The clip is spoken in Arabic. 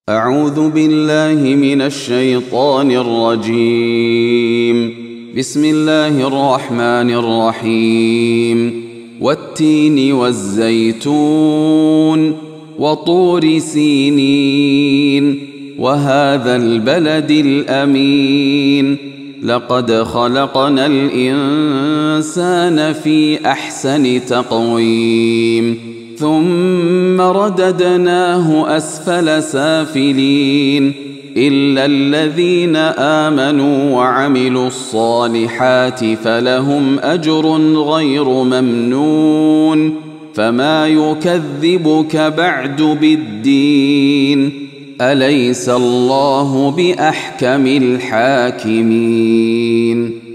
أعوذ بالله من الشيطان الرجيم. بسم الله الرحمن الرحيم. والتين والزيتون وطور سينين وهذا البلد الأمين لقد خلقنا الإنسان في أحسن تقويم ثم رددناه أسفل سافلين إلا الذين آمنوا وعملوا الصالحات فلهم أجر غير ممنون فما يكذبك بعد بالدين أليس الله بأحكم الحاكمين.